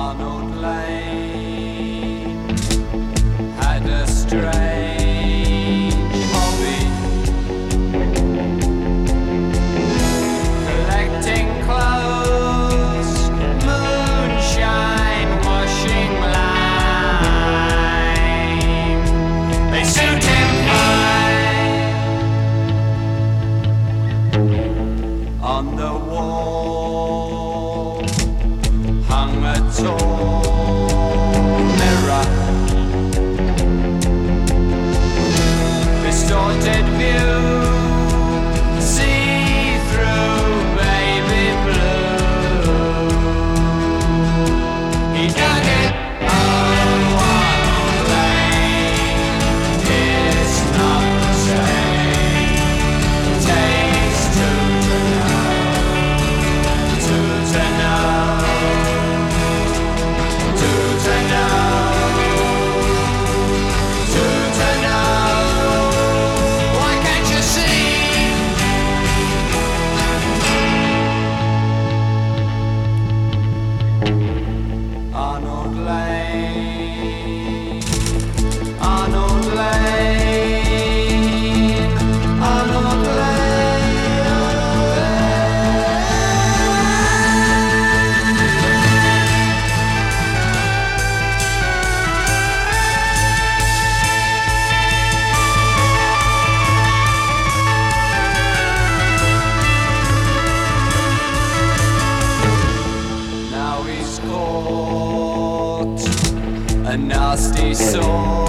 Arnold Lane had a strange hobby, collecting clothes, moonshine, washing lime. They suit him fine. On the wall hung a tall mirror, distorted view, see-through baby blue. He dug it on one lane. It's not the same. Takes two to know, two to know. Arnold Lane, Arnold Lane, Arnold Lane, Arnold Lane. Now he's caught a nasty sore.